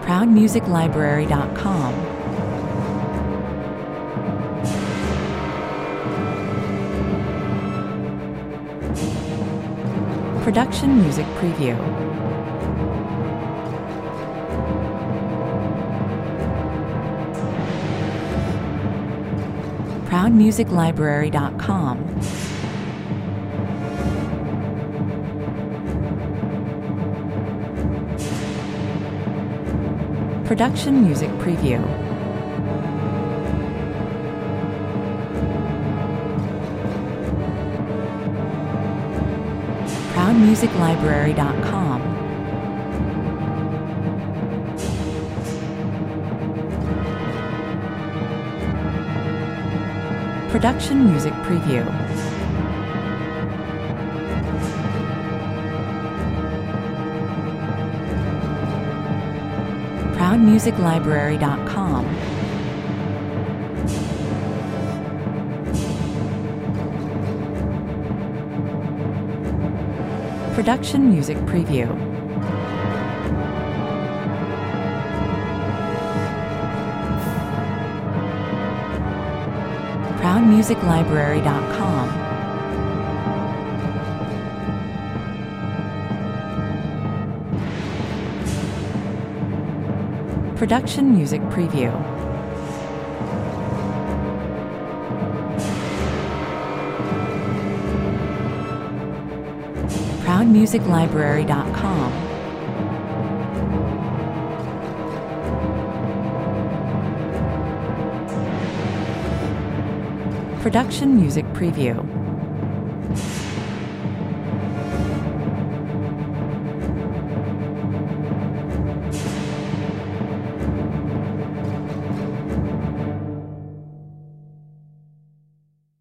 ProudMusicLibrary.com. Production Music Preview. ProudMusicLibrary.com. Production Music Preview. ProudMusicLibrary.com. Production Music Preview. ProudMusicLibrary.com. Production Music Preview. ProudMusicLibrary.com. Production Music Preview. ProudMusicLibrary.com. Production Music Preview.